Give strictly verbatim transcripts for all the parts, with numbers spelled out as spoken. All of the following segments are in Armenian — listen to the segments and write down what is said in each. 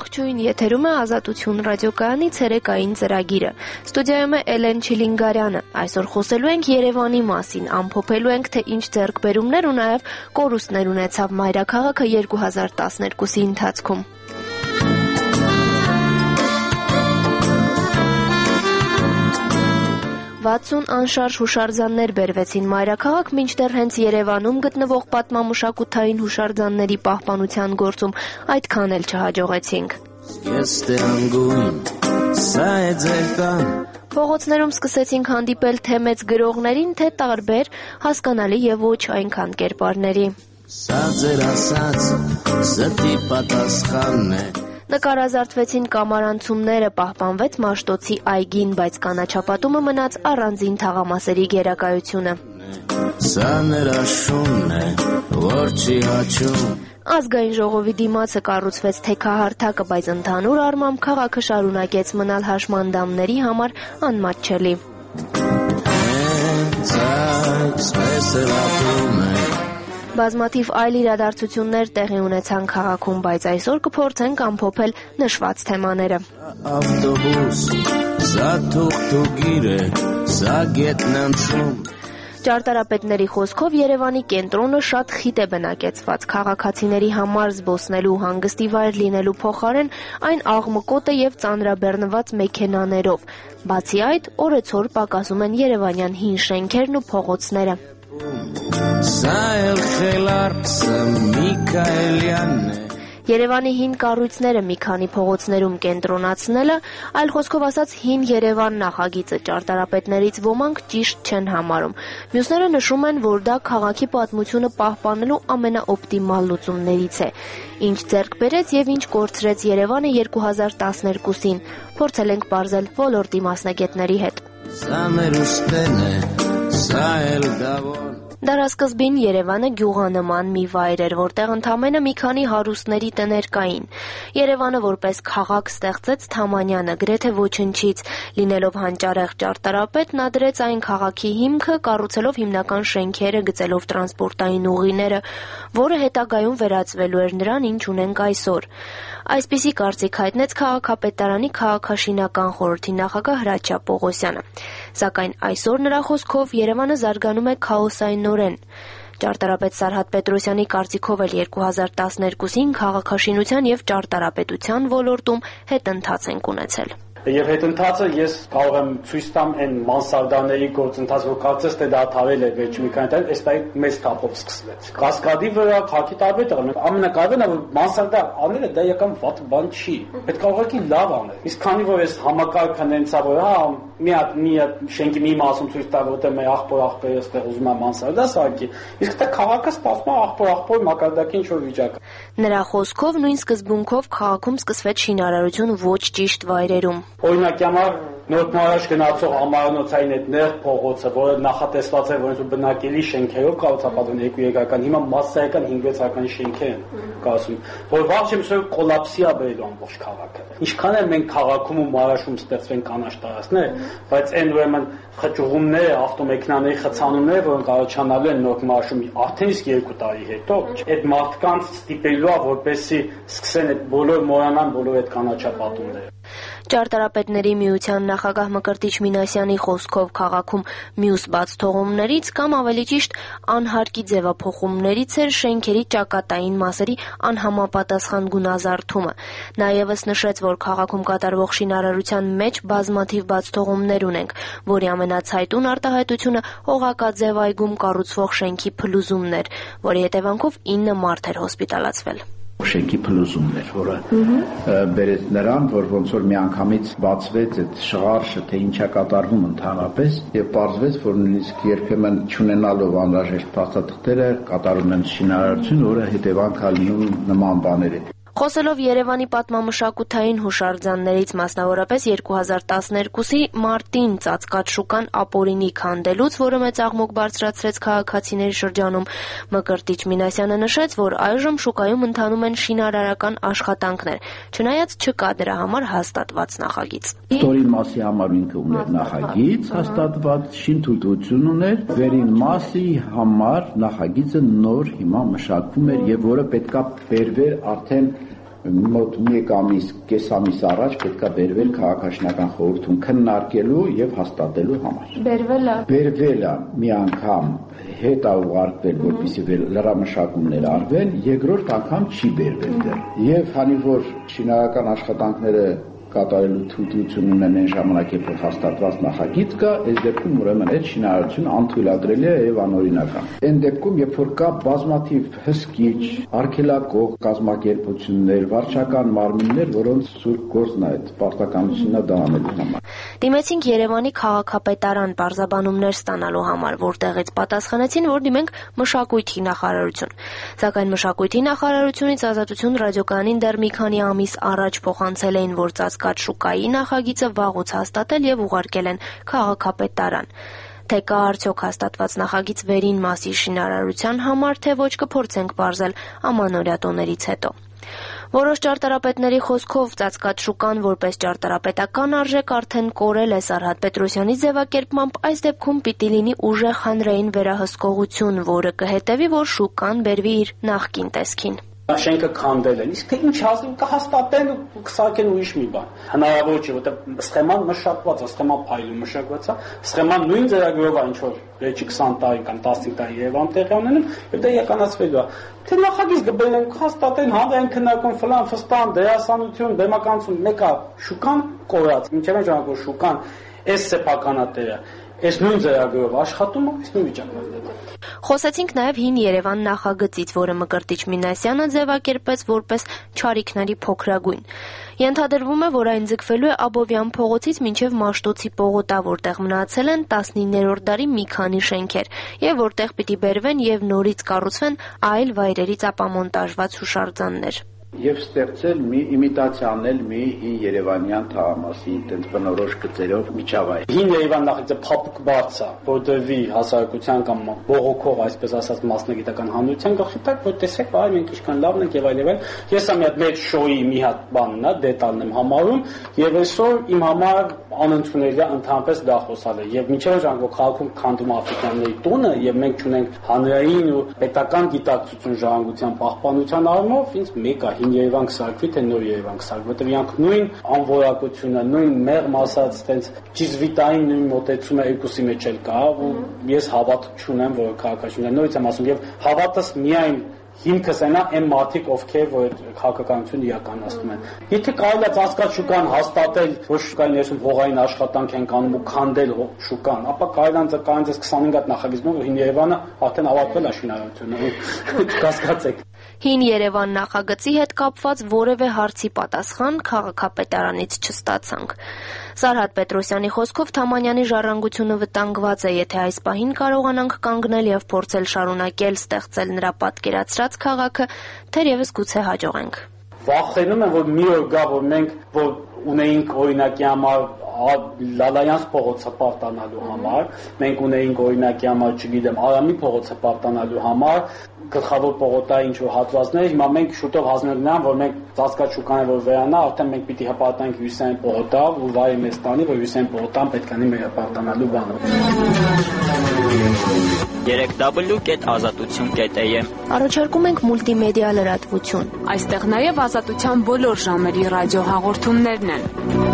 Ողջույն, եթերում է Ազատություն ռադիոկայանի ցերեկային ծրագիրը։ Ստուդիայում է Էլեն Չիլինգարյանը։ Այսօր խոսելու ենք Երևանի մասին, ամփոփելու ենք, թե ինչ ձեռքբերումներ ու նաև կորուստներ ունեցավ մայրաքաղաքը երկու հազար տասներկուսի ընթացքում։ վաթսուն անշարժ հուշարձաններ բերվեցին մայրաքաղաք, մինչդեռ հենց Երևանում գտնվող պատմամշակութային հուշարձանների պահպանության գործում այդքան էլ չհաջողեցինք։ Փողոցներում սկսեցինք հանդիպել թե մեծ գրողներին, թե տարբեր, հասկանալի եւ ոչ այնքան կերպարների։ Սա ձեր ասած, ստի պատասխանն է։ Նկարազարդվեցին կամարանցումները, պահպանվեց Մաշտոցի այգին, բայց կանաչապատումը մնաց առանձին թաղամասերի գերակայությունը։ Սա նրա շունն է, որ չի հաչում։ Ազգային ժողովի դիմացը կառուցվեց թեքահարթակը, բայց ընդհանուր առմամբ քաղաքը շարունակեց մնալ հաշմանդամների համար անմատչելի։ Հենց այսպես էլ ապրում է։ Բազմաթիվ այլ իրադարձություններ տեղի ունեցան քաղաքում, բայց այսօր կփորձենք ամփոփել նշված թեմաները։ Ավտոբուս, սա թուղթուգիր է, սա գետնանցում։ Ճարտարապետների խոսքով Երևանի կենտրոնը շատ խիտ է բնակեցված, քաղաքացիների համար զբոսնելու, հանգստի վայր լինելու փոխարեն այն աղմկոտ է եւ ծանրաբեռնված մեքենաներով։ Բացի այդ, օրեցօր պակասում են երևանյան հին շենքերն ու փողոցները։ Սա էլ խելարսը Միքայելյանն է։ Երևանի հին կառույցները մի քանի փողոցներում կենտրոնացնելը, այլ խոսքով ասած հին Երևան նախագիծը ճարտարապետներից ոմանք ճիշտ չեն համարում։ Մյուսները նշում են, որ դա քաղաքի պատմությունը պահպանելու ամենաօպտիմալ լուծումներից է։ Ինչ ձեռք բերեց եւ ինչ կորցրեց Երևանը երկու հազար տասներկուսին, փորձել ենք պարզել ոլորտի մասնագետների հետ։ Սա մեր ուստեն է, սա էլ գավոն։ Դարասկզբին Երևանը գյուղանման մի վայր էր, որտեղ ընդամենը մի քանի հարուստների տներ կային։ Երևանը որպես քաղաք ստեղծեց Թամանյանը, գրեթե ոչնչից, լինելով հանճարեղ ճարտարապետ, նա դրեց այն քաղաքի հիմքը, կառուցելով հիմնական շենքերը, գծելով տրանսպորտային ուղիները, որը հետագայում վերածվելու էր նրան, ինչ ունենք այսօր։ Այսպիսի կարծիք հայտնեց քաղաքապետարանի քաղաքաշինական խորհրդի նախագահ Հրաչյա Պողոսյանը։ Սակայն այսօր նրա խոսքով Երևանը զարգանում է քաոսայնորեն։ Ճարտարապետ Սարհատ Պետրոսյանի կարծիքով էլ երկու հազար տասներկուսին քաղաքաշինության եւ ճարտարապետության ոլորտում հետընթաց ենք ունեցել։ Եվ հետընթացը ես կարող եմ ցույց տամ այն մանսարդաների գործընթաց, որ կարծես թե դա թարել է վերջ մի քանի տարի, այս տարի մեծ թափով սկսվեց։ Կասկադի վրա քաղաքի տարբեր տեղում ամենակարևորն է, որ մանսարդա անելը դա իրական վատ բան չի։ Պետք է ուղղակի լավ անել։ Իսկ քանի որ այս համակարգը նենցա որ հա մի հատ մի հատ շենքի մի մասում ցույց տա, որտեղ մեր աղբոր աղբերը այստեղ ուզում է մանսարդա սարքի, իսկ դա քաղաքը սպասում է աղբոր աղբոր մակարդակի ինչ-որ վիճակ։ Նրա խոսքով նույն սկզբունքով քաղաքում սկսվեց շինարարություն ոչ ճիշտ վայրերում։ Օրինակ համար նոր նորաշ գնացող ամառանոցային այդ նեղ փողոցը, որը նախատեսված է որոնց բնակելի շենքերով կառուցապատված երկու երկական, հիմա մասսայական հինգ-վեց հարկանի շենքեր են կառուցում, որ վաղ չեմ սա կոլապսի է բերելու ամբողջ քաղաքը։ Ինչքան է մենք քաղաքում ու մարաշում ստեղծվեն կանաչ տարածքներ, բայց այն ուրեմն խճուղումները, ավտոմեքենաների խցանումները, որոնք առաջանալու են նոր մարաշում արդեն իսկ երկու տարի հետո, այդ մարդկանց ստիպելու է, որպեսզի սկսեն այդ բոլոր մոռանան բոլոր այդ կանաչապատումները։ Ճարտարապետների միության նախագահ Մկրտիչ Մինասյանի խոսքով քաղաքում մյուս բաց թողումներից կամ ավելի ճիշտ անհարկի ձևափոխումներից էր շենքերի ճակատային մասերի անհամապատասխան գունազարդումը։ Նա ևս նշեց, որ քաղաքում կատարվող շինարարության մեջ բազմաթիվ բաց թողումներ ունենք, որի ամենացայտուն արտահայտությունը Օղակաձև այգում կառուցվող շենքի փլուզումն էր, որի հետևանքով ինը մարդ էր հոսպիտալացվել։ Շենքի փլուզումներ, որը բերեց նրան, որ ոնց որ միանգամից բացվեց այդ շղարշը, թե ինչ է կատարվում ընդհանրապես, եւ պարզվեց, որ նույնիսկ երբեմն չունենալով անհրաժեշտ փաստաթղթերը կատարում են շինարարություն, որը հետևանք է լինում նման բաների։ Խոսելով Երևանի պատմամշակութային հուշարձաններից, մասնավորապես երկու հազար տասներկուսի մարտին ծածկած շուկան ապօրինի քանդելուց, որը մեծ աղմուկ բարձրացրեց քաղաքացիների շրջանում, Մկրտիչ Մինասյանը նշեց, որ այժմ շուկայում ընթանում են շինարարական աշխատանքներ, չնայած չկա դրա համար հաստատված նախագիծ։ Ստորին մասի համար ինքը ուներ նախագիծ հաստատված, շինթույլտվություն ուներ, վերին մասի համար նախագիծը նոր հիմա մշակվում էր եւ որը պետքա բերվեր արդեն մոտ մեկ ամիս, կես ամիս առաջ պետք է բերվել քաղաքաշինական խորհրդում քննարկելու եւ հաստատելու համար։ Բերվել է։ Բերվել է մի անգամ հետ է ուղարկվել, որպեսզի լրամշակումներ արվեն, երկրորդ անգամ չի բերվել դեռ։ Եվ քանի որ շինարարական աշխատանքները կատարելու թույլտվություն ունեն այն ժամանակ, երբ որ հաստատված նախագիծ կա, այս դեպքում ուրեմն այդ շինարարությունը անթույլատրելի է եւ անօրինական։ Այն դեպքում, երբ որ կա բազմաթիվ հսկիչ, արգելակող կազմակերպություններ, վարչական մարմիններ, որոնց սուրբ գործն է այդ պարտականությունը դա անելու համար։ Դիմեցինք Երևանի քաղաքապետարան բարձաբանումներ ստանալու համար, որտեղից պատասխանեցին, որ դիմենք մշակույթի նախարարություն։ Սակայն մշակույթի նախարարությունից Ազատություն ռադիոկայանին դեռ մի քանի ամիս առաջ փոխանցել էին, որ ծածկած շուկայի նախագիծը վաղուց հաստատել եւ ուղարկել են քաղաքապետարան։ Թե կա արդյոք հաստատված նախագիծ վերին մասի շինարարության համար, թե ոչ, կփորձենք պարզել ամանորյա տոներից հետո։ Որոշ ճարտարապետների խոսքով ծածկած շուկան որպես ճարտարապետական արժեք արդեն կորել է Սարհատ Պետրոսյանի ձևակերպմամբ, այս դեպքում պիտի լինի ուժեղ հանրային վերահսկողություն, որը կհետևի, որ շուկան բերվի իր նախկին տեսքին։ Շենքը քանդել են, իսկ թե ինչ ասում կհաստատեն ու կսարքեն ուրիշ մի բան։ Հնարավոր չէ, որտեղ սխեման մշակված է, սխեման փայլում մշակված է, սխեման նույն ձեռագրով է, ինչ որ վերջի քսան տարի կամ տասնհինգ տարի Երևան տեղի ունենում, եւ դա իրականացվելու է։ Թե նախագիծ կբերեն, կհաստատեն, հանրային քննարկում, ֆլան, ֆստան, դերասանություն, բեմականություն, մեկը շուկան կորած, ինչեւ ժամանակ որ շուկան այս սեփականատերը Այս նույն ձեռագրով աշխատում է, այս նույն վիճակն է։ Խոսեցինք նաև Հին Երևան նախագծից, որը Մկրտիչ Մինասյանը ձևակերպեց որպես չարիքների փոքրագույն։ Ենթադրվում է, որ այն ձգվելու է Աբովյան փողոցից մինչև Մաշտոցի պողոտա, որտեղ մնացել են տասնիններորդ դարի մի քանի շենքեր, եւ որտեղ պիտի բերվեն եւ նորից կառուցվեն այլ վայրերից ապամոնտաժված հուշարձաններ։ Եվ ստեղծել մի իմիտացիանել մի հին երևանյան թաղամասի այդպես բնորոշ գծերով միջավայր։ Հին Երևան նախագիծը փափուկ բարձ է, որ դրվի հասարակության կամ բողոքող, այսպես ասած, մասնագիտական հանրության գլխի տակ, որ տեսեք, այ մենք ինչքան լավն ենք եւ այլ եւ այլ։ Ես ամի հատ մեր շոուի մի հատ բանն է, դետալն եմ համարում, եւ այսօր իմ համար անընդունելի է ընդհանրապես դա խոսալը։ Եվ միջև ժամանակ քաղաքում քանդում աֆրիկանների տունը եւ մենք ունենք հանրային ու պետական գիտակցություն ժառանգության պահպանության առումով, ինձ մեկ է Հին Երևան կսարքվի, թե նոր Երևան կսարքվի, որտեղ իրանք նույն անվորակությունը, նույն մեղմ ասած, տենց ճիզվիտային նույն մոտեցումը երկուսի մեջ էլ կա, ու ես հավատ չունեմ, որ քաղաքաշինության նորից եմ ասում, եւ հավատս միայն հիմքս այն է այն մարդիկ, ովքեր որ քաղաքականություն իրականացնում են։ Եթե կարելի է ծածկած շուկան հաստատել, որ շուկայի ներսում հողային աշխատանք են կանում ու քանդել շուկան, ապա կարելի է կարելի է քսանհինգ հատ նախագիծներ, Հին Երևանը արդեն ավարտվել է շինարարությունը, կասկածեք։ Հին Երևան նախագծի հետ կապված որևէ հարցի պատասխան քաղաքապետարանից չստացանք։ Սարհատ Պետրոսյանի խոսքով Թամանյանի ժառանգությունը վտանգված է, եթե այս պահին կարողանանք կանգնել եւ փորձել շարունակել ստեղծել նրա պատկերացրած քաղաքը, թերևս գուցե հաջողենք։ Վախենում եմ, որ մի օր գա, որ մենք որ ունեինք օրինակի համար Լալայանց փողոցը պարտանալու համար, մենք ունեինք օրինակի համար, չգիտեմ, Արամի փողոցը պարտանալու համար, գլխավոր պողոտայի ինչ որ հատվածներ, հիմա մենք շուտով հանձնենք նրան, որ մենք ծածկած շուկանը որ վերանա, արդեն մենք պիտի հպարտանք Հյուսիսային պողոտա, ու վայրը մեզ տանի, որ Հյուսիսային պողոտան պետք է մեր պարտանալու բանը։ երեք w կետ ազատություն կետ a m Առաջարկում ենք մուլտիմեդիա լրատվություն։ Այստեղ նաև ազատության բոլոր ժամերի ռադիոհաղորդումներն են։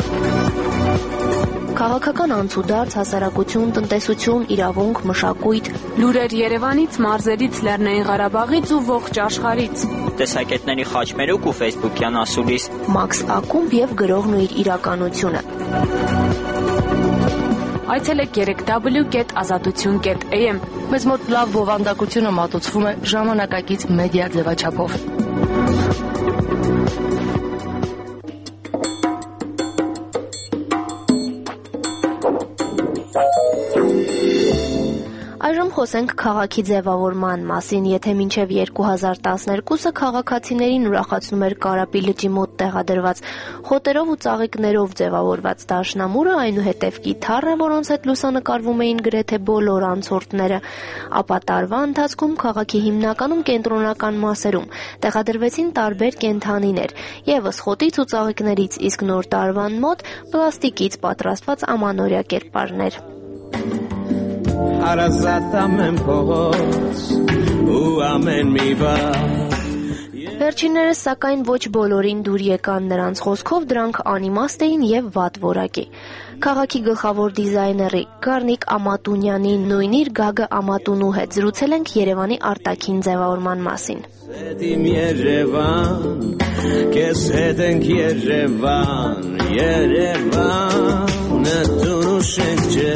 Քաղաքական անցուդարձ, հասարակություն, տնտեսություն, իրավունք, մշակույթ, լուրեր Երևանից, մարզերից, Լեռնային Ղարաբաղից ու ողջ աշխարհից։ Տեսակետների խաչմերուկ ու ֆեյսբուքյան ասուլիս։ Մաքս Ակումբ եւ գրողն ու իր իրականությունը։ Այցելեք երեք w կետ ազատություն կետ a m Մեզ մոտ լավ բովանդակությունը մատուցվում է ժամանակակից մեդիա ձևաչափով։ Այժմ խոսենք քաղաքի ձևավորման մասին, եթե մինչև երկու հազար տասներկուսը քաղաքացիներին ուրախացնում էր Կարապի լճի մոտ տեղադրված խոտերով ու ծաղիկներով ձևավորված դաշնամուրը, այնուհետև կիթառը, որոնց հետ լուսանկարվում էին գրեթե բոլոր անցորդները, ապա տարվա ընթացքում քաղաքի հիմնականում կենտրոնական մասերում տեղադրվեցին տարբեր կենդանիներ, ևս խոտից ու ծաղիկներից, իսկ նոր տարվան մոտ պլաստիկից պատրաստված ամանորյա կերպարներ։ Հարազատ ամեն փողոց ու ամեն մի բան Վերջիններս սակայն ոչ բոլորին դուր եկան, նրանց խոսքով դրանք անիմաստ էին եւ վատ որակի։ Քաղաքի գլխավոր դիզայների Գառնիկ Ամատունյանի նույն իր Գագը Ամատունու հետ զրուցել ենք Երևանի արտաքին ձևավորման մասին։ Քեզ հետ ենք Երևան, Երևան, դու շենք չէ,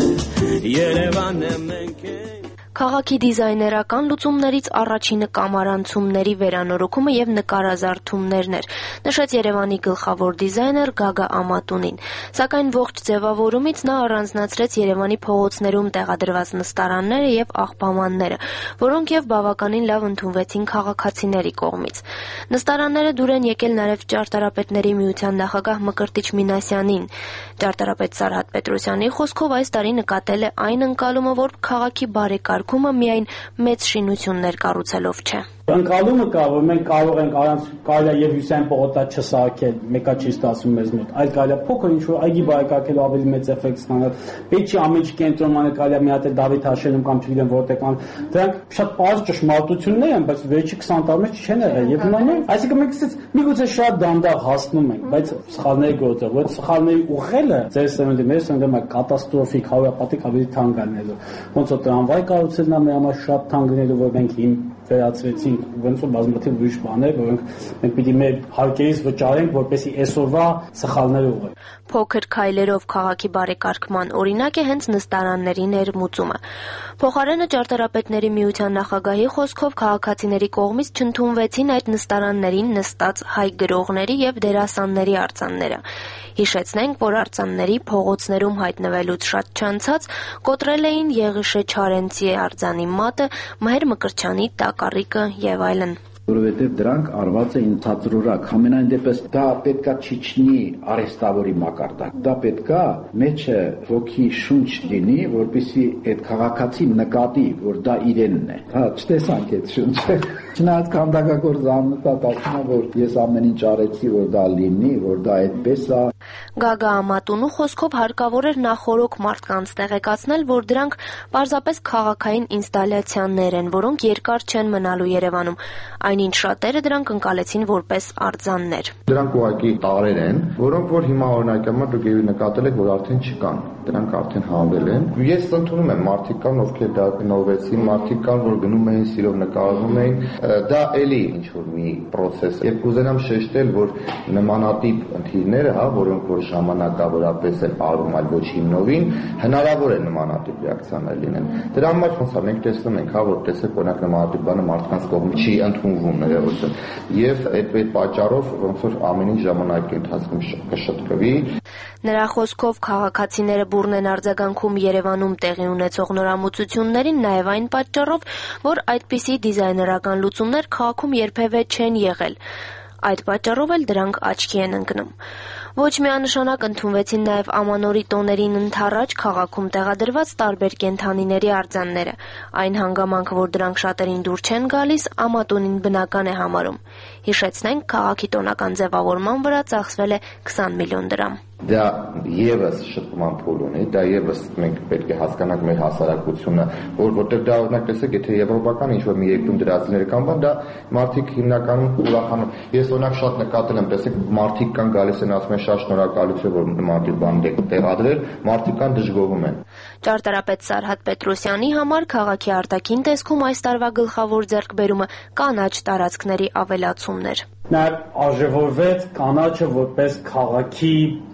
Երևանը մենք ենք։ Քաղաքի դիզայներական լուծումներից առաջինը կամարանցումների վերանորոգումը եւ նկարազարդումներն էր, նշեց Երևանի գլխավոր դիզայներ Գագա Ամատունին, սակայն ողջ ձևավորումից նա առանձնացրեց Երևանի փողոցներում տեղադրված նստարանները եւ աղբամանները, որոնք եւ բավականին լավ ընդունվեցին քաղաքացիների կողմից։ Նստարանները դուր են եկել նաեւ ճարտարապետների միության նախագահ Մկրտիչ Մինասյանին։ Ճարտարապետ Սարհատ Պետրոսյանի խոսքով այս տարի նկատել է այն ընկալումը, որ քաղաքի բարեկարգումը միայն մեծ շինություններ կառուցելով չէ։ Ընկալումը կա, որ մենք կարող ենք առանց կարելի եւ Հյուսային պողոտա չսարքել, մեկա չի ստացվում մեզ մոտ, այլ կարելի է փոքր ինչ-որ այգի բարեկարգելու ավելի մեծ էֆեկտ ստանալ։ Պետք չի ամենի կենտրոնը կարելի է մի հատ է Դավիթ Հաշելում կամ չգիտեմ որտեղ կան։ Դրանք շատ պարզ ճշմարտություններ են, բայց վերջի քսան տարի մեջ չեն եղել եւ նույնն, այսինքն մենք ասած միգուցե շատ դանդաղ հասնում ենք, բայց սխալների գործը, որ սխալների ուղղելը ձեր սերնդի մեր սերնդի կատաստրոֆիկ հավաքապատիկ ավելի թանկ անելու։ Ոնց որ տրամվայ կառուցելն է մեր համար շատ թանկ լինելու, որ մենք հիմ վերացրեցինք, ոնց որ բազմաթիվ ուրիշ բաներ, որոնք մենք պիտի մեր հարկերից վճարենք, որպեսզի այսօրվա սխալները ուղղենք։ Փոքր քայլերով քաղաքի բարեկարգման օրինակ է հենց նստարանների ներմուծումը։ Փոխարենը ճարտարապետների միության նախագահի խոսքով քաղաքացիների կողմից չընդունվեցին այդ նստարաններին նստած հայ գրողների եւ դերասանների արձանները։ Հիշեցնենք, որ արձանների փողոցներում հայտնվելուց շատ չանցած կոտրել էին Եղիշե Չարենցի արձանի մատը, Մհեր Մկրտչյանի տակառիկը եւ այլն։ Որովհետև դրանք արված էին ցածրորակ, համենայն դեպս դա պետքա չիջնի արհեստավորի մակարդակ, դա պետքա մեջը ոգի շունչ լինի, որպեսզի այդ քաղաքացին նկատի, որ դա իրենն է։ Հա, չտեսանք այդ շունչը։ Չնայած քանդակագործ աննկա ասում է, որ ես ամեն ինչ արեցի, որ դա լինի, որ դա այդպես է։ Գագա Ամատունու խոսքով հարկավոր էր նախորոք մարդկանց տեղեկացնել, որ դրանք պարզապես քաղաքային ինստալացիաներ են, որոնք երկար չեն մնալու Երևանում, այնինչ շատերը դրանք ընկալեցին որպես արձաններ։ Դրանք ուղղակի տարեր են, որոնք որ հիմա օրինակամար դուք եւի նկատել եք, որ արդեն չկան, դրանք արդեն հանվել են։ Ես ընդունում եմ մարդիկ կան, ովքեր դա գնովեցին, մարդիկ կան, որ գնում էին, սիրով նկարվում էին, դա էլի ինչ որ մի process է։ Եվ կուզենամ շեշտել, որ նմանատիպ ընթիրները, հա, որոնք որ ժամանակավորապես են արվում, այլ ոչ հիմնովին, հնարավոր է նմանատիպ ռեակցիաներ լինեն։ Դրա համար ոնց է մենք տեսնում ենք, հա, որ տեսեք օրինակ նմանատիպ բանը մարդկանց կողմից չի ընդունվում ներողություն։ Եվ այդ այդ պատճառով ոնց որ ամեն ինչ ժամանակի ընթացքում կշտկվի։ Նրա խոսքով քաղաքացիները բուռն են արձագանքում Երևանում տեղի ունեցող նորամուծություններին նաև այն պատճառով, որ այդպիսի դիզայներական լուծումներ քաղաքում երբևէ չեն եղել։ Այդ պատճառով էլ դրանք աչքի են ընկնում։ Ոչ միանշանակ ընդունվեցին նաև ամանորի տոներին ընդառաջ քաղաքում տեղադրված տարբեր կենդանիների արձանները։ Այն հանգամանքը, որ դրանք շատերին դուր չեն գալիս, Ամատունին բնական է համարում։ Հիշեցնենք, քաղաքի տոնական ձևավորման վրա ծախսվել է քսան միլիոն դրամ։ Դա եւս շփման փուլ ունի, դա եւս մենք պետք է հասկանանք մեր հասարակությունը, որ որտեղ դա օրինակ տեսեք, եթե եվրոպական ինչ-որ մի երկրում դրածները կան, բան դա մարդիկ հիմնականում ուրախանում։ Ես օրինակ շատ նկատել եմ, տեսեք, մարդիկ կան գալիս են ասում են շատ շնորհակալություն, որ նմանատիպ բան տեղադրել, մարդիկ կան դժգոհում են։ Ճարտարապետ Սարհատ Պետրոսյանի համար քաղաքի արտաքին տեսքում այս տարվա գլխավոր ձեռքբերումը կանաչ տարածքների ավելացումն էր։ Նա արժևորվեց կանաչը որպես քաղաքի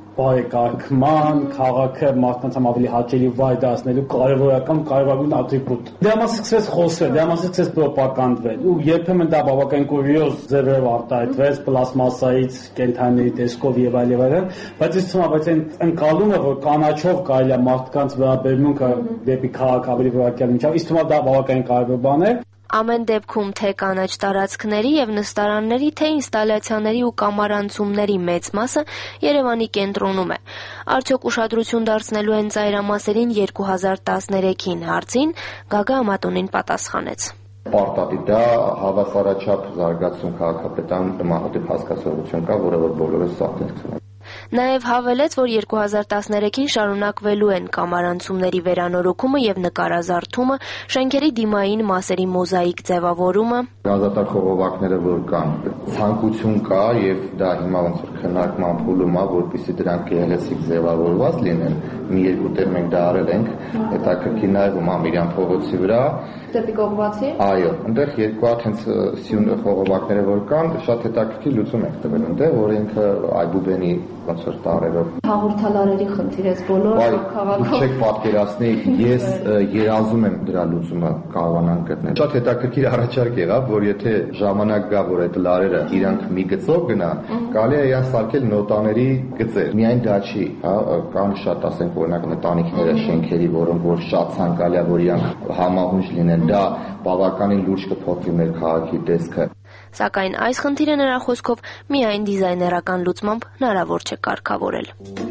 բարեկարգման, քաղաքը մարդկանց ավելի հաճելի վայր դարձնելու կարևորական կարևորագույն ատրիբուտ։ Դրա մասին սկսեց խոսվել, դրա մասին սկսեց պրոպագանդվել։ Ու երբեմն դա բավական կուրիոզ ձևերով արտահայտվեց պլաստմասայից, կենդանիների տեսքով եւ այլ եւ այլն, բայց ես ցույց բայց այն ընկալումը, որ կանաչով կարելի է մարդկանց վերաբերմունքը դեպի քաղաք ավելի որակյալ միջավ, իսկ թվում է դա բավական կարևոր բան է։ Ամեն դեպքում թե կանաչ տարածքների եւ նստարանների, թե ինստալացիաների ու կամարանցումների մեծ մասը Երևանի կենտրոնում է։ Արդյոք ուշադրություն դարձնելու են ծայրամասերին երկու հազար տասներեքին հարցին Գագա Ամատունին պատասխանեց։ Պարտադիր դա հավասարաչափ զարգացում քաղաքապետան նմանատիպ հասկացողություն կա, որը որ բոլորը սահմանեցին։ Նաև հավելեց, որ երկու հազար տասներեքին շարունակվելու են կամարանցումների վերանորոգումը եւ նկարազարդումը, շենքերի դիմային մասերի մոզաիկ ձևավորումը։ Գազատար խողովակները որ կան, ցանկություն կա եւ դա հիմա ոնց որ քննարկման փուլում է, որպեսզի դրանք գեղեցիկ ձևավորված լինեն։ Մի երկու տեղ մենք դա արել ենք, հետաքրքիր նաեւ Մամիրյան փողոցի վրա։ Դեպի Կողբացի։ Այո, այնտեղ երկու հատ հենց սյուն խողովակները որ կան, շատ հետաքրքիր լուծում ենք տվել այնտեղ, որ ինքը Այբուբենի ոնց որ տարերով հաղորդալարերի խնդիր էս բոլոր քաղաքում։ Չեք պատկերացնի, ես երազում եմ դրա լուծումը կարողանան գտնել։ Շատ հետաքրքիր առաջարկ եղավ, որ եթե ժամանակ գա, որ այդ լարերը իրանք մի գծով գնա, կարելի է իրան սարքել նոտաների գծեր։ Միայն դա չի, հա, կան շատ, ասենք, օրինակ ընտանիքները, շենքերի, որոնք որ շատ ցանկալի է, որ իրանք համահունչ լինեն, դա բավականին լուրջ կփոխի մեր քաղաքի տեսքը։ Սակայն այս խնդիրը նրա խոսքով միայն դիզայներական լուծմամբ հնարավոր չէ կարգավորել։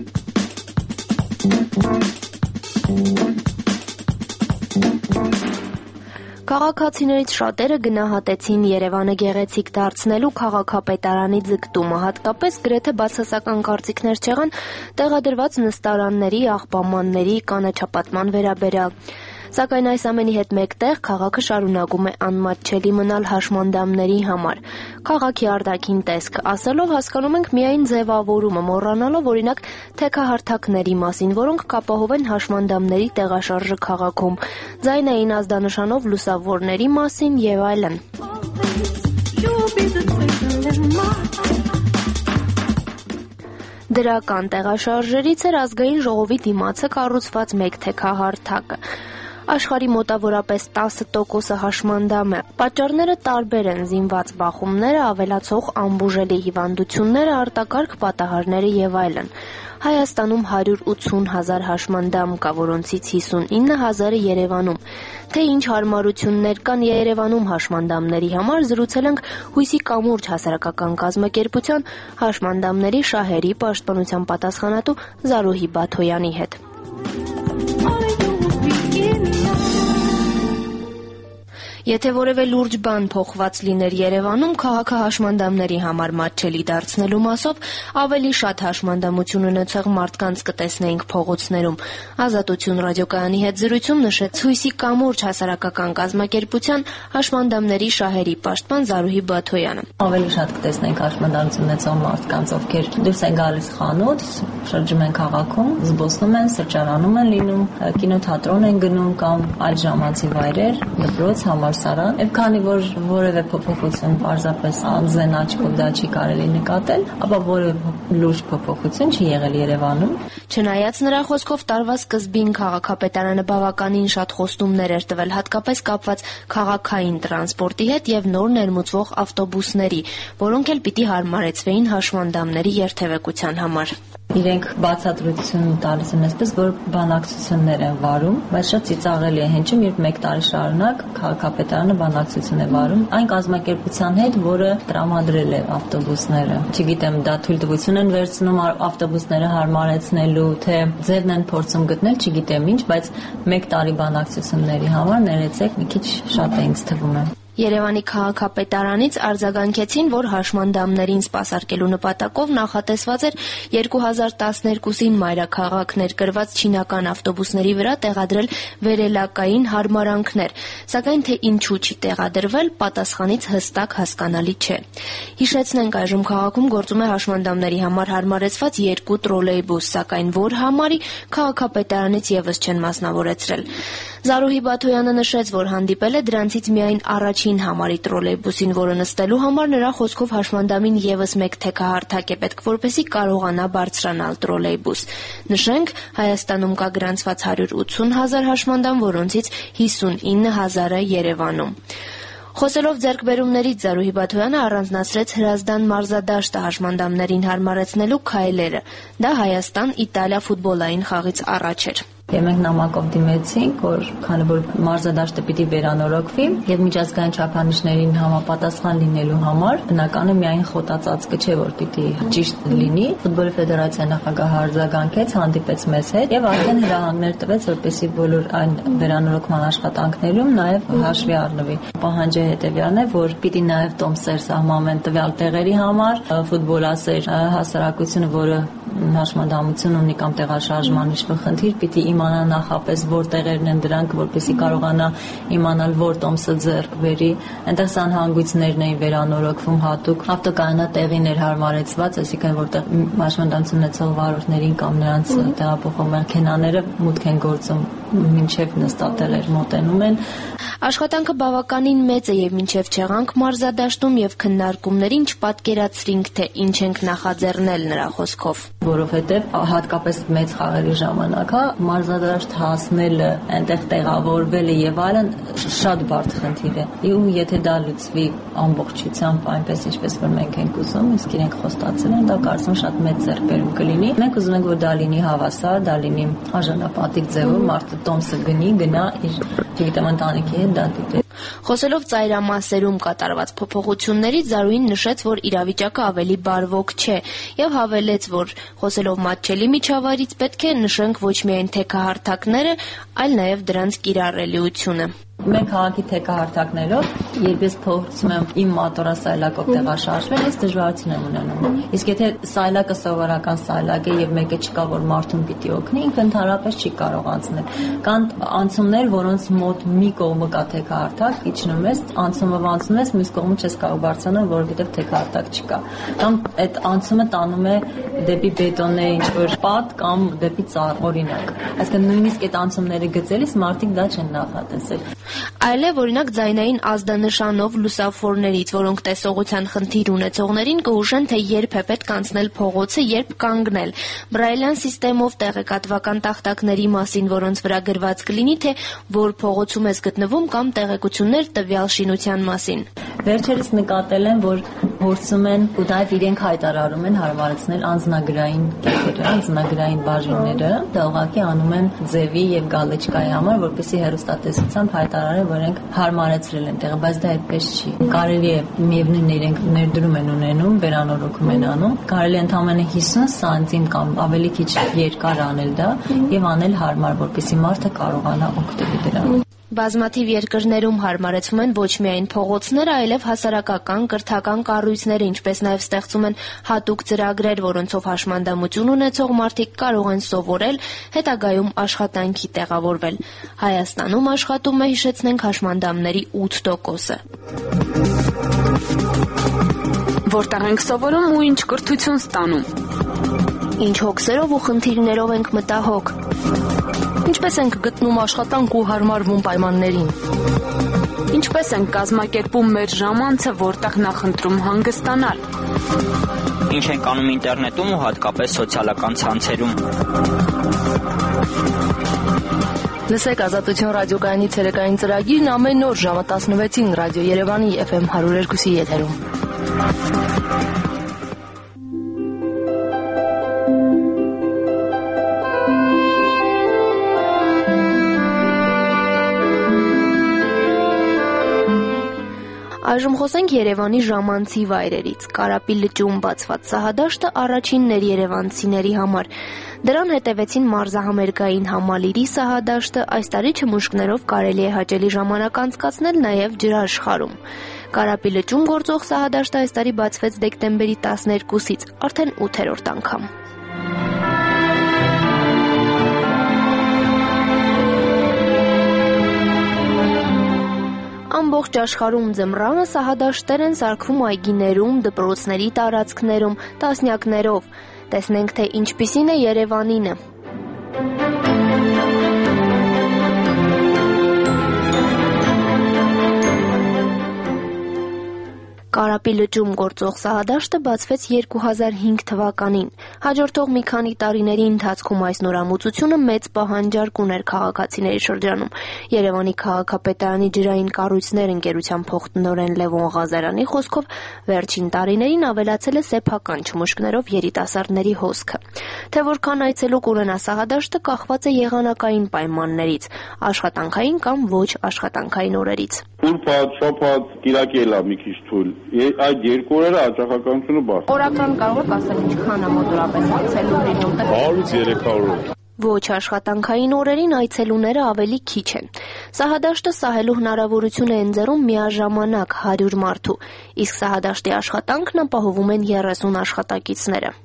Քաղաքացիներից շատերը գնահատեցին Երևանը գեղեցիկ դարձնելու քաղաքապետարանի ձգտումը, հատկապես գրեթե բացասական կարծիքներ չեղան տեղադրված նստարանների, աղբամանների, կանաչապատման վերաբերյալ։ Սակայն այս ամենի հետ մեկտեղ քաղաքը շարունակում է անմատչելի մնալ հաշմանդամների համար։ Քաղաքի արտաքին տեսք ասելով հասկանում ենք միայն ձևավորումը, մոռանալով օրինակ թեքահարթակների մասին, որոնք կապահովեն հաշմանդամների տեղաշարժը քաղաքում, ձայնային ազդանշանով լուսավորների մասին եւ այլն։ Դրական տեղաշարժերից էր ազգային ժողովի դիմացը կառուցված մեկ թեքահարթակը։ Աշխարհի մոտավորապես տասը տոկոսը հաշմանդամ է։ Պատճառները տարբեր են՝ զինված բախումները, ավելացող անբուժելի հիվանդությունները, արտակարգ պատահարները եւ այլն։ Հայաստանում հարյուր ութուն հազար հաշմանդամ կա, որոնցից հիսունինը հազարը Երևանում։ Թե ինչ հարմարություններ կան Երևանում հաշմանդամների համար, զրուցել ենք Հույսի կամուրջ հասարակական կազմակերպության հաշմանդամների շահերի պաշտպանության պատասխանատու Զարուհի Բաթոյանի հետ։ Եթե որևէ լուրջ բան փոխված լիներ Երևանում, քաղաքը հաշմանդամների համար մատչելի դարձնելու մասով ավելի շատ հաշմանդամություն ունեցող մարդկանց կտեսնեինք փողոցներում։ Ազատություն ռադիոկայանի հետ զրույցում նշեց Հույսի կամուրջ հասարակական կազմակերպության հաշմանդամների շահերի պաշտպան Զարուհի Բաթոյանը։ Ավելի շատ կտեսնենք հաշմանդամություն ունեցող մարդկանց, ովքեր դուրս են գալիս խանութ, շրջում են քաղաքում, զբոսնում են, սրճարանում են լինում, կինոթատրոն են գնում կամ այլ ժամանցի վայրեր, դպրոց, համալսարան, եւ քանի որ որևէ փոփոխություն պարզապես անձեն աչքով դա չի կարելի նկատել, ապա որևէ լուրջ փոփոխություն չի եղել Երևանում։ Չնայած նրա խոսքով տարվա սկզբին քաղաքապետարանը բավականին շատ խոստումներ էր տվել, հատկապես կապված քաղաքային տրանսպորտի հետ եւ նոր ներմուծվող ավտոբուսների, որոնք էլ պիտի հարմարեցվեին հաշմանդամների երթևեկության համար։ Իրենք բացատրություն տալիս են այսպես, որ բանակցություններ են վարում, բայց շատ ծիծաղելի է հնչում, երբ մեկ տարի շարունակ քաղաքապետարանը բանակցություն է վարում այն կազմակերպության հետ, որը տրամադրել է ավտոբուսները։ Չգիտեմ, դա թույլտվություն են վերցնում ավտոբուսները հարմարեցնելու, թե ձևն են փորձում գտնել, չգիտեմ ինչ, բայց մեկ տարի բանակցությունների համար ներեցեք մի քիչ շատ է ինձ թվում է։ Երևանի քաղաքապետարանից արձագանքեցին, որ հաշմանդամներին սպասարկելու նպատակով նախատեսված էր երկու հազար տասներկուսին մայրաքաղաք ներկրված չինական ավտոբուսների վրա տեղադրել վերելակային հարմարանքներ, սակայն թե ինչու չի տեղադրվել, պատասխանից հստակ հասկանալի չէ։ Հիշեցնենք, այժմ քաղաքում գործում է հաշմանդամների համար հարմարեցված երկու տրոլեյբուս, սակայն որ համարի քաղաքապետարանից եւս չեն մասնավորեցրել։ Զարուհի Բաթոյանը նշեց, որ հանդիպել է դրանցից միայն առաջին համարի տրոլեյբուսին, որը նստելու համար նրա խոսքով հաշմանդամին եւս մեկ թեքահարթակ է պետք, որպեսզի կարողանա բարձրանալ տրոլեյբուս։ Նշենք, Հայաստանում կա գրանցված հարյուր ութուն հազար հաշմանդամ, որոնցից հիսունինը հազարը Երևանում։ Խոսելով ձեռքբերումներից Զարուհի Բաթոյանը առանձնացրեց Հրազդան մարզադաշտը հաշմանդամներին հարմարեցնելու քայլերը։ Դա Հայաստան-Իտալիա ֆուտբոլային խաղից առաջ էր։ Եվ մենք նամակով դիմեցինք, որ քանի որ մարզադաշտը պիտի վերանորոգվի եւ միջազգային չափանիշներին համապատասխան լինելու համար, բնականը միայն խոտածածկը չէ, որ պիտի ճիշտ լինի։ Ֆուտբոլի ֆեդերացիայի նախագահը արձագանքեց, հանդիպեց մեզ հետ եւ արդեն հրահանգներ տվեց, որպեսզի բոլոր այն վերանորոգման աշխատանքներում նաեւ հաշվի առնվի։ Պահանջը հետեւյալն է, որ պիտի նաեւ տոմսեր սահմանվեն տվյալ տեղերի համար, ֆուտբոլասեր հասարակությունը, որը հաշմանդամություն ունի կամ տեղաշարժման ինչ-որ խնդիր, պիտի իմանա նախապես որտեղերն են դրանք, որպեսզի կարողանա իմանալ որ տոմսը ձեռք բերի։ Այնտեղ սանհանգույցներն էին վերանորոգվում հատուկ, ավտոկայանա տեղին էր հարմարեցված, այսինքն որտեղ հաշմանդամություն ունեցող վարորդներին կամ նրանց տեղափոխող մեքենաները մուտք են գործում մինչև նստատեղեր մոտենում են։ Աշխատանքը բավականին մեծ է եւ մինչև չեղանք մարզադաշտում եւ քննարկումներին չպատկերացրինք, թե ինչ ենք նախաձեռնել նրա խոսքով։ Որովհետեւ հատկապես մեծ խաղերի ժամանակ հա մարզադաշտ հասնելը, այնտեղ տեղավորվելը եւ այլն շատ բարդ խնդիր է։ Ու եթե դա լուծվի ամբողջությամբ այնպես ինչպես որ մենք ենք ուզում, իսկ իրենք խոստացել են, դա կարծում շատ մեծ ձեռքբերում կլինի։ Մենք ուզում ենք որ դա լինի հավասար, դա լինի արժանապատիկ ձևով, մարդը տոմսը գնի, գնա իր չգիտեմ ընտանիքի հետ դա դիտի։ Խոսելով ծայրամասերում կատարված փոփոխություններից Զարուհին նշեց, որ իրավիճակը ավելի բարվոք չէ եւ հավելեց, որ խոսելով մատչելի միջավայրից պետք է նշենք ոչ միայն թեքահարթակները, այլ նաեւ դրանց կիրառելիությունը։ Մենք քաղաքի թեքահարթակներով, երբ ես փորձում եմ իմ մոտորասայլակով տեղաշարժվել, ես դժվարություն եմ ունենում։ Իսկ եթե սայլակը սովորական սայլակ է եւ մեկը չկա, որ մարդուն պիտի օգնի, ինքը ընդհանրապես չի կարող անցնել։ Կան անցումներ, որոնց մոտ մի կողմը կա թեքահարթակ, իջնում ես, անցումով անցնում ես, մյուս կողմը չես կարող բարձրանալ, որովհետեւ թեքահարթակ չկա։ Կամ այդ անցումը տանում է դեպի բետոնե ինչ-որ պատ կամ դեպի ծառ, օրինակ։ Այսինքն նույնիսկ այդ անցումները գծելիս մարդիկ դա չեն նախատեսել։ Այլև օրինակ ձայնային ազդանշանով լուսավորներից, որոնք տեսողության խնդիր ունեցողներին կհուշեն, թե երբ է պետք անցնել փողոցը, երբ կանգնել։ Բրայլյան սիստեմով տեղեկատվական տախտակների մասին, որոնց վրա գրված կլինի, թե որ փողոցում ես գտնվում կամ տեղեկություններ տվյալ շինության մասին։ Վերջերս նկատել են, որ փորձում են ու նաև իրենք հայտարարում են հարմարեցնել անձնագրային կետերը, անձնագրային բաժինները, դա ուղղակի անում են ձևի եւ գալեչկայի համար, որպեսզի հեռուստատեսությամբ հայտարարեն, որ իրենք հարմարեցրել են տեղը, բայց դա այդպես չի։ Կարելի է միևնույնն է իրենք ներդրում են ունենում, վերանորոգում են անում, կարելի է ընդամենը հիսուն սանտիմ կամ ավելի քիչ երկար անել դա եւ անել հարմար, որպեսզի մարդը կարողանա օգտվել դրանից։ Բազմաթիվ երկրներում հարմարեցվում են ոչ միայն փողոցները, այլև հասարակական, կրթական կառույցները, ինչպես նաև ստեղծում են հատուկ ծրագրեր, որոնցով հաշմանդամություն ունեցող մարդիկ կարող են սովորել, հետագայում աշխատանքի տեղավորվել։ Հայաստանում աշխատում է, հիշեցնենք, հաշմանդամների ութ տոկոսը։ Որտեղ ենք սովորում ու ինչ կրթություն ստանում։ Ինչ հոգսերով ու խնդիրներով ենք մտահոգ։ Ինչպես ենք գտնում աշխատանք ու հարմարվում պայմաններին։ Ինչպես ենք կազմակերպում մեր ժամանցը, որտեղ նախընտրում հանգստանալ։ Ինչ ենք անում ինտերնետում ու հատկապես սոցիալական ցանցերում։ Լսեք Ազատություն ռադիոկայանի ցերեկային ծրագիրն ամեն օր ժամը տասնվեցին Ռադիո Երևանի Էֆ Էմ հարյուր երկու եթերում։ Այժմ խոսենք Երևանի ժամանցի վայրերից։ Կարապի լճում բացված սահադաշտը առաջինն էր երևանցիների համար։ Դրան հետևեցին մարզահամերգային Համալիրի սահադաշտը, այս տարի չմուշկներով կարելի է հաճելի ժամանակ անցկացնել նաև ջրաշխարհում։ Կարապի լճում գործող սահադաշտը այս տարի բացվեց դեկտեմբերի տասներկուսից, արդեն ութերորդ անգամ։ Ամբողջ աշխարհում ձմռանը սահադաշտեր են սարքվում այգիներում, դպրոցների տարածքներում, տասնյակներով։ Տեսնենք, թե ինչպիսին է Երևանինը։ Կարապի լճում գործող սահադաշտը բացվեց երկու հազար հինգ թվականին։ Հաջորդող մի քանի տարիների ընթացքում այս նորամուծությունը մեծ պահանջարկ ուներ քաղաքացիների շրջանում։ Երևանի քաղաքապետարանի ջրային կառույցներ ընկերության փոխտնօրեն Լևոն Ղազարյանի խոսքով վերջին տարիներին ավելացել է սեփական չմուշկներով երիտասարդների հոսքը։ Թե որքան այցելու կունենա սահադաշտը կախված է եղանակային պայմաններից, աշխատանքային կամ ոչ աշխատանքային օրերից։ Ուրբաթ, շաբաթ, կիրակի էլ է մի քիչ թույլ։ Այդ երկու օրերը հաճախականությունը բարդ։ Օրական կարող եք ասել ինչքան է մոտորապես այցելու լինում։ հարյուրից երեք հարյուր։ Ոչ աշխատանքային օրերին այցելուները ավելի քիչ են։ Սահադաշտը սահելու հնարավորություն է ընձեռում միաժամանակ հարյուր մարդու, իսկ սահադաշտի աշխատանքն ապահովում են երեսուն աշխատակիցները։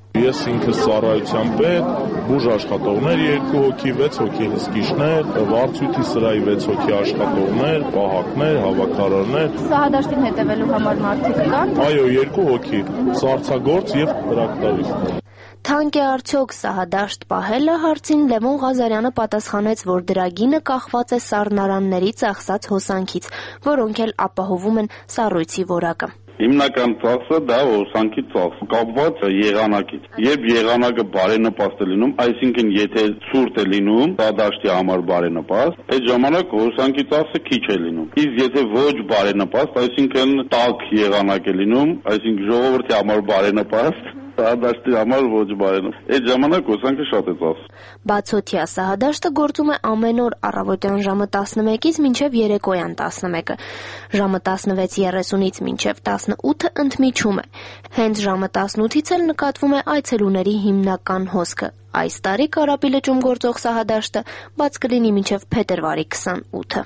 Ես ինքս ծառայության պետ, բուժ աշխատողներ երկու հոգի, վեց հոգի հսկիչներ, վարձույթի սրահի վեց հոգի աշխատողներ, պահակներ, հավաքարարներ։ Սահադաշտին հետևելու համար մարդիկ կան։ Այո, երկու հոգի, սառցագործ եւ տրակտորիստ։ Թանկ է արդյոք սահադաշտ պահելը հարցին Լևոն Ղազարյանը պատասխանեց, որ դրա գինը կախված է սառնարանների ծախսած հոսանքից, որոնք էլ ապահովում են սառույցի որակը։ Հիմնական ծախսը դա հոսանքի ծախսը կապված է եղանակից։ Երբ եղանակը բարենպաստ է լինում, այսինքն եթե ցուրտ է լինում, սահադաշտի համար բարենպաստ, այդ ժամանակ հոսանքի ծախսը քիչ է լինում։ Իսկ եթե ոչ բարենպաստ, այսինքն տաք եղանակ է լինում, այսինքն ժողովրդի համար բարենպաստ, սահադաշտի համար ոչ բարենպաստ, այդ ժամանակ հոսանքը շատ է ծախսում։ Բացօթյա սահադաշտը գործում է ամեն օր առավոտյան ժամը տասնմեկից մինչև երեկոյան տասնմեկը, ժամը տասնվեց երեսունից մինչև տասնութը ընդմիջում է։ Հենց ժամը տասնութից էլ նկատվում է այցելուների հիմնական հոսքը։ Այս տարի Կարապի լճում գործող սահադաշտը բաց կլինի մինչև փետրվարի քսանութը։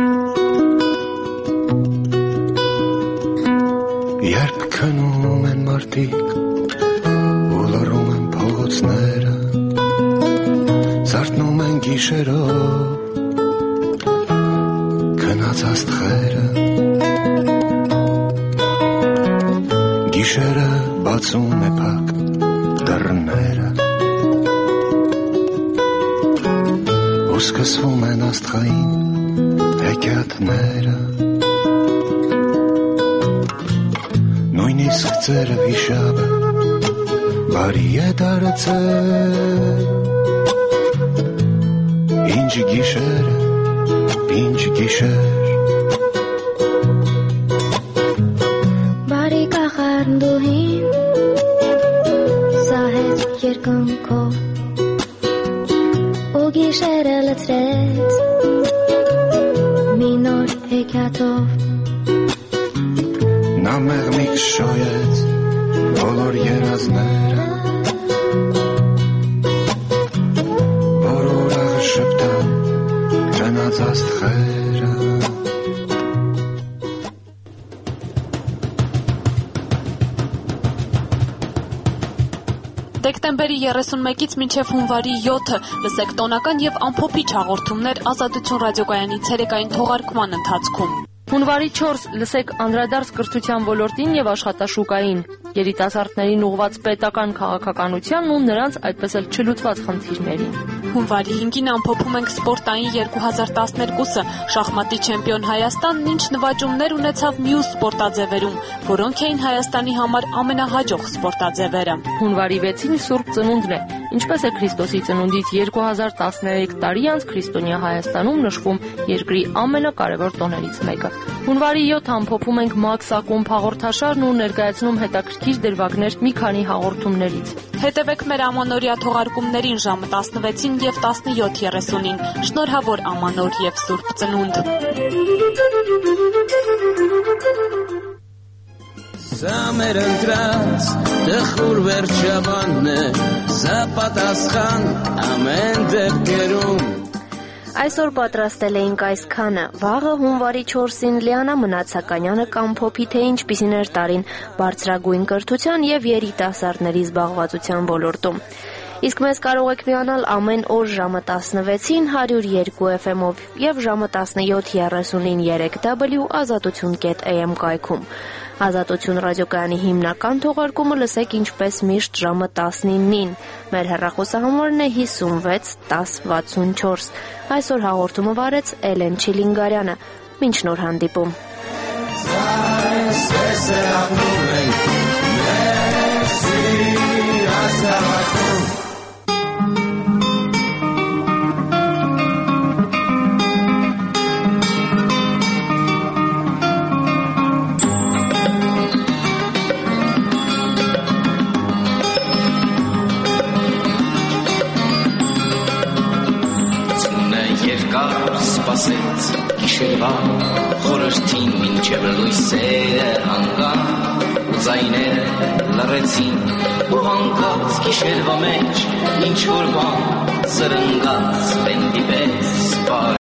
Երբ քնում են մարդիկ, ոլորում են փողոցները, զարթնում են գիշերով, քնած աստղերը, գիշերը բացում է փակ դռները, ու սկսվում են աստղային հեքիաթները, նույնիսկ ձերը վիշապը բարի է դարձել, ինչ գիշեր, ինչ գիշեր, բարի կախարդուհին սահեց երկնքով ու գիշերը լցրեց մի նոր հեքիաթով, նա մեղմիկ շոյեց բոլոր երազները, որ ուրախ շպտան քնած աստղերը։ Դեկտեմբերի երեսունմեկից մինչև հունվարի յոթը լսեք տոնական եւ ամփոփիչ հաղորդումներ Ազատություն ռադիոկայանի ցերեկային թողարկման ընթացքում։ Հունվարի չորս լսեք անդրադարձ կրթության ոլորտին եւ աշխատաշուկային, երիտասարդներին ուղղված պետական քաղաքականությանն ու նրանց այդպես էլ չլուծված խնդիրներին։ Հունվարի հինգին ամփոփում ենք սպորտային երկու հազար տասներկուսը, շախմատի չեմպիոն Հայաստանն ինչ նվաճումներ ունեցավ մյուս սպորտաձևերում, որոնք էին Հայաստանի համար ամենահաջող սպորտաձևերը։ Հունվարի վեցին Սուրբ Ծնունդն է, ինչպես է Քրիստոսի ծնունդից երկու հազար տասներեք տարի անց քրիստոնյա Հայաստանում նշվում երկրի ամենակարևոր տոներից մեկը։ Հունվարի յոթ ամփոփում ենք Մաքս Ակումբ հաղորդաշարն ու ներկայացնում հետաքրքիր դրվագներ մի քանի հաղորդումներից։ Հետևեք մեր ամանորյա թողարկումներին ժամը տասնվեցին եւ տասնյոթ երեսունին։ Շնորհավոր ամանոր եւ Սուրբ Ծնունդ։ Սա մեր ընտրած տխուր վերջաբանն է, սա պատասխան ամեն դեպքերում։ Այսօր պատրաստել էինք այսքանը, վաղը հունվարի չորսին Լիանա Մնացականյանը կամփոփի թե ինչպիսին էր տարին բարձրագույն կրթության եւ երիտասարդների զբաղվածության ոլորտում։ Իսկ մեզ կարող եք միանալ ամեն օր ժամը տասնվեցին հարյուր երկու էֆ էմով եւ ժամը տասնյոթ երեսունին երեք դաբլյու ազատություն կետ էյ էմ կայքում։ Ազատություն ռադիոկայանի հիմնական թողարկումը լսեք ինչպես միշտ ժամը տասնինին։ Մեր հեռախոսահամարն է հիսունվեց դաս վաթսունչորս։ Այսօր հաղորդումը վարեց Էլեն Չիլինգարյանը։ Մինչ նոր հանդիպում։ Սպասեց գիշերվա խորհրդին մինչև լույսերը հանգան ու ձայները լռեցին ու հանգած գիշերվա մեջ ինչ որ բան սրընգաց վենդի պես